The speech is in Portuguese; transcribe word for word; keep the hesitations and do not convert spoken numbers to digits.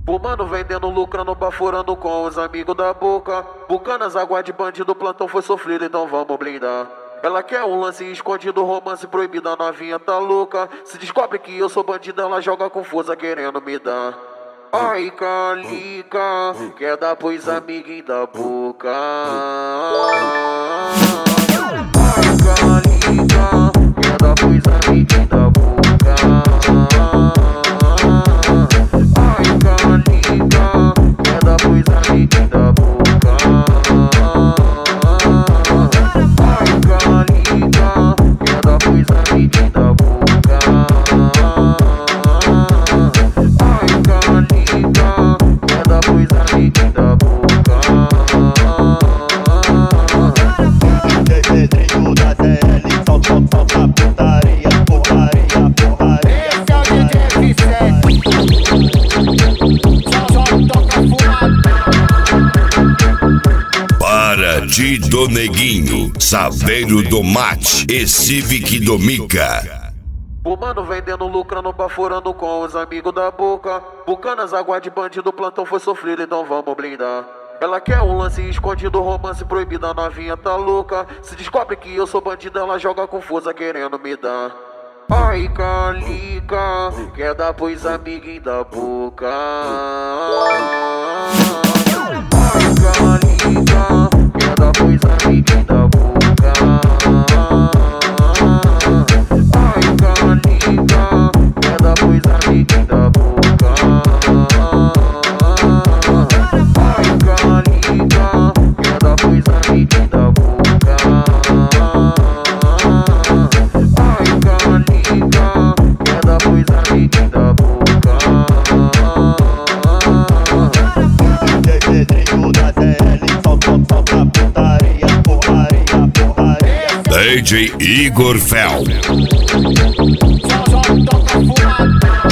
Fumando, vendendo, lucrando, baforando com os amigos da boca. Bucanas, água de bandido, plantão foi sofrido, então vamos blindar. Ela quer um lance escondido, romance proibido, a novinha tá louca. Se descobre que eu sou bandido, ela joga com força querendo me dar. Ai, calica, quer dar pois amiguinho da boca. Ai, calica, quer dar pois amiguinho da boca. Bandido Neguinho, Saveiro do Mate e Civic do Mica. Fumando, vendendo, lucrando, baforando com os amigos da boca. Bucanas, água de bandido, plantão foi sofrido, então vamos blindar. Ela quer um lance escondido, romance proibido, a novinha tá louca. Se descobre que eu sou bandido, ela joga com força querendo me dar. Ai, calica, quer dar pois amiguinho da boca. Ai, calica, quer dar pois amiguinho da boca. Ai, calica, quer dar pois amiguinho da boca. Ai, calica, quer dar pois amiguinho da boca. Ai, calica, quer dar pois amiguinho da boca. D J Igor Fel. Só, só toca fumado.